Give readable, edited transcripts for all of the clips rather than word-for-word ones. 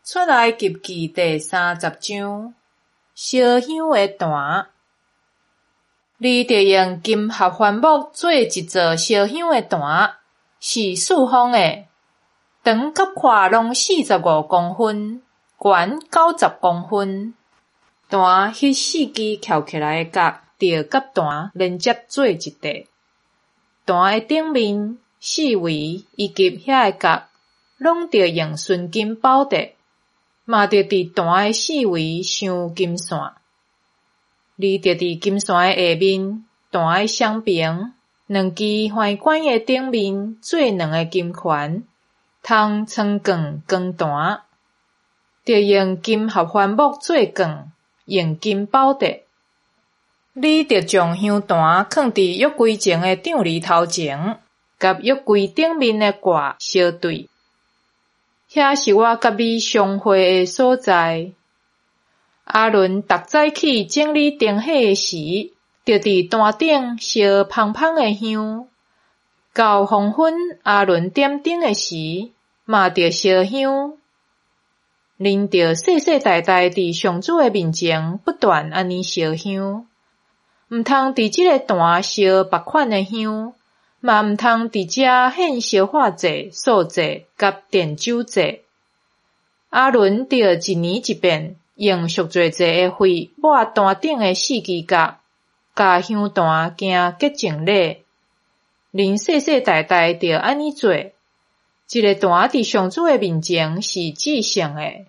出来集记第30章，烧香的坛。你得用金合欢木做一座烧香的坛，是四方的，长甲宽拢45公分，悬90公分。坛迄4支翘起来的角，着甲坛连接做一块。坛的顶面、四围以及遐个角，拢着用纯金包着，嘛着伫坛的四围镶金线。你着伫金线的下面，坛的双边，两支花管的顶面做两个金环，通穿杠光坛，着用金合欢木做杠，用金包着。你着将香坛放伫约柜前的帐篱头前，甲约柜顶面的挂相对。遐是我甲你相会的所在。阿伦逐早起整理灯火的时，着伫坛顶烧芳芳的香。到黄昏，阿伦点灯的时，嘛着烧香。恁着世世代代伫上主的面前不断安尼烧香，毋通伫即个坛烧别款的香，嘛毋通伫遮献烧化祭、素祭甲奠酒祭。阿伦着一年一遍，用赎罪祭的血抹坛顶的4支角，甲香坛行洁净礼。恁世世代代着安尼做。一个坛伫上主的面前是至圣的。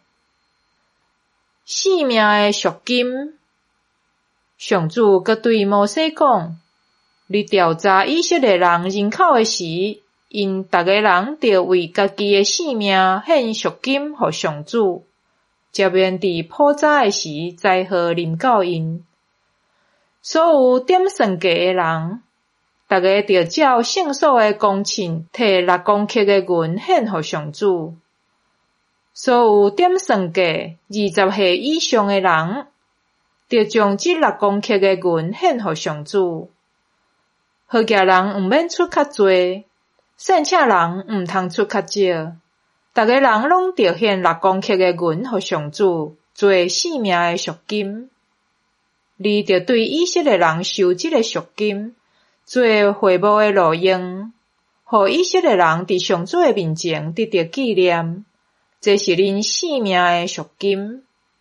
性命的赎金。上主阁对摩西讲：你调查以色列人人口的时，因逐个人着为家己的性命献赎金予上主，才免伫普早的时灾祸临到因。所有点算计的人，逐个着照圣所的工钱，摕6公克的银献予上主。所有点算计20岁以上的人，着将这6公克的银献予上主。好家人毋免出较多，善请人毋通出较少。逐个人拢着献6公克的银予上主，做性命的赎金。你着对以色列人收这个赎金，做会幕的路用，互以色列人伫上主的面前得到纪念。这是恁性命的赎金。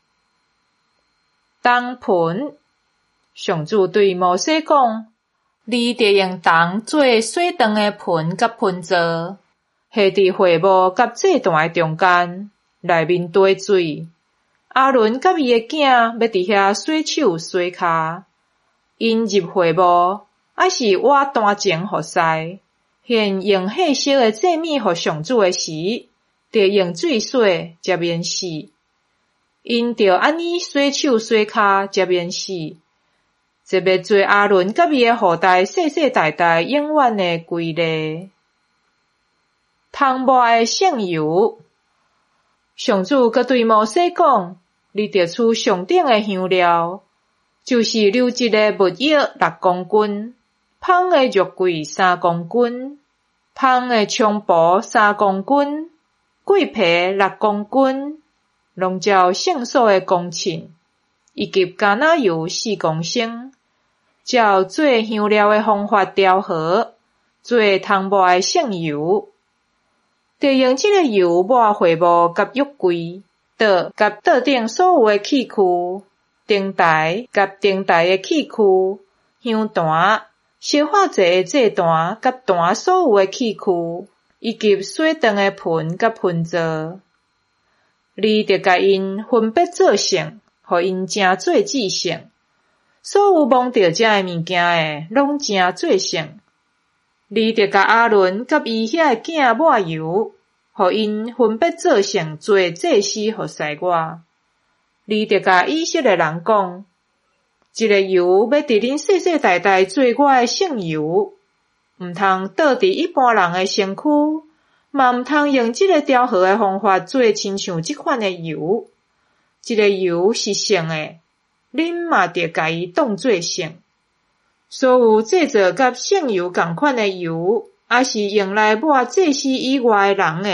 铜盆，上主对摩西讲：你得用铜做水长的盆甲盆座，下伫会幕甲祭坛的中间，内面堆水。阿伦甲伊的囝要伫遐洗手洗骹。因入会幕，还是我坛前互使，献用血色的祭物互上主的时，得用水洗，才免死。因着安尼洗手洗骹，才免死。这要做阿伦甲伊的后代世世代代永远的规例。香抹的圣油，上主阁对摩西讲：你着取上顶的香料，就是流质的木叶6公斤，芳的肉桂3公斤，芳的菖蒲3公斤，桂皮6公斤，拢照圣所的工钱，以及橄榄油4公升，照做香料的方法调和，做香抹的圣油。着用这个油抹会幕甲约柜，桌甲桌顶所有的器具，灯台甲灯台的器具，香坛、烧化祭的祭坛甲坛所有的器具，以及水长的盆甲盆座。你着甲因分别做圣，互因正做至圣。所有摸着这的物件的，拢正做圣。你着甲阿伦甲伊遐个囝抹油，互因分别做圣，做祭司予使我。你着甲以色列人讲：这个油要伫恁世世代代做我的圣油，毋通倒伫一般人的身躯，嘛毋通用这个调和的方法做亲像这款的油。这个油是圣的，恁嘛着甲伊当做圣。所有制作甲圣油同款的油，也是用来抹祭司以外的人的，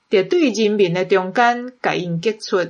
着对人民的中间，甲因结出。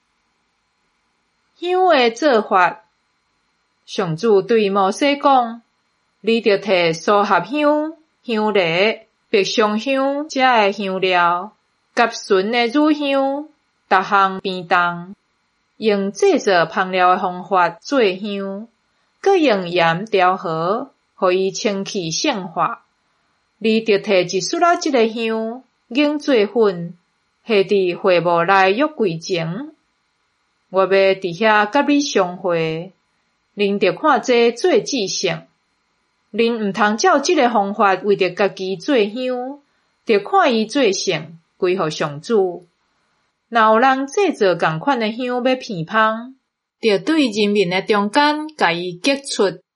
香的做法，上主对摩西讲：你着摕苏合香、香梨、白松香遮的香料，甲纯的乳香，逐项变动，用制作香料的方法做香，佮用盐调和，互伊清气圣化。你着摕一束仔即个香，研做粉，下伫会幕内约柜前。我要伫遐甲你相会，恁着看这做记性。恁毋通照即个方法为着家己做香，着看伊做成，归互上主。若有人制作共款的香要骗芳，着对人民的中间，甲伊结出。